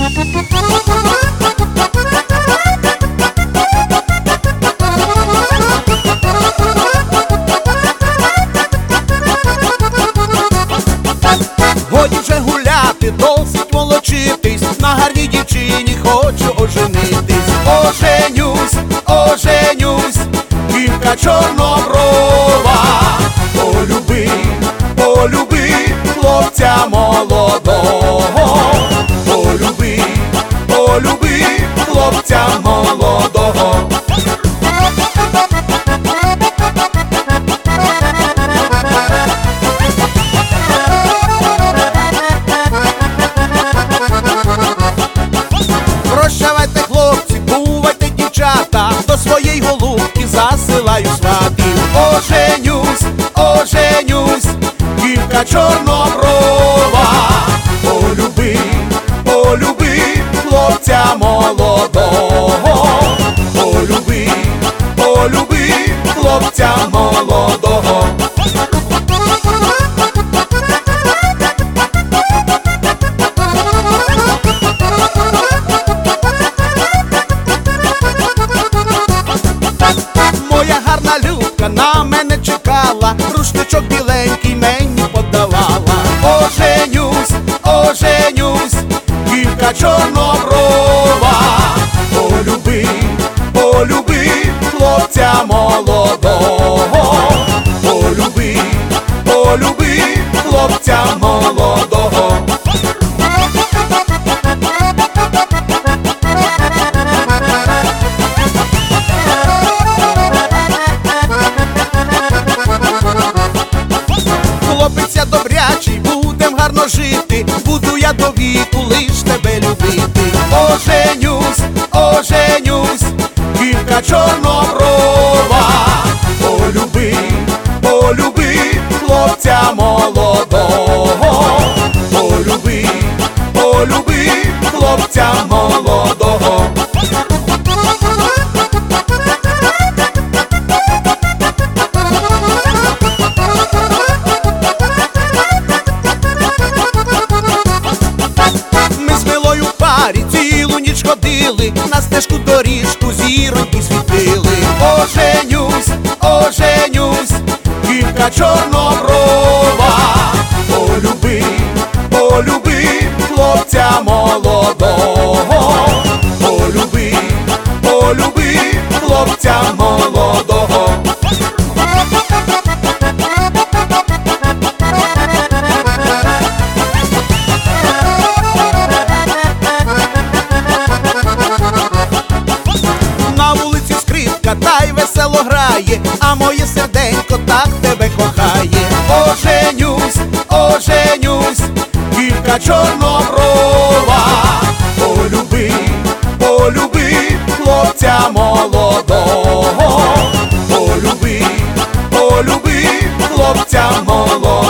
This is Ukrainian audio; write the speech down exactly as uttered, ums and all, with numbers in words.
Годі вже гуляти, досить волочитись, на гарній дівчині хочу оженитись. Оженюсь, оженюсь, дівка чорноброва. Полюби, полюби хлопця молодого. Полюби, полюби хлопця молодого. Прощавайте, хлопці, бувайте, дівчата, до своєї голубки засилаю сватів. Оженюсь, оженюсь, дівка чорноброва. Полюби, полюби хлопця молодого. Полюби, полюби хлопця молодого. Моя гарна Любка на мене чекала, рушничок біленький мені подавала. Оженюсь, оженюсь, дівка чорноброва. Полюби, полюби хлопця молодого. Полюби, полюби хлопця молодого. Хлопець я добрячий, будем гарно жити, буду я до віку лиш тебе любити. Оженюсь, оженюсь, дівка чорноброва. Полюби, полюби хлопця молодого. Полюби, полюби хлопця молодого. Цілу ніч ходили, на стежку доріжку зіроньки світили. Оженюсь, оженюсь, дівка чорноброва. Полюби, полюби хлопця молодого. Полюби, полюби хлопця молодого. Та й весело грає, а моє серденько так тебе кохає. Оженюсь, оженюсь, дівка чорноброва. Полюби, полюби хлопця молодого. Полюби, полюби хлопця молодого.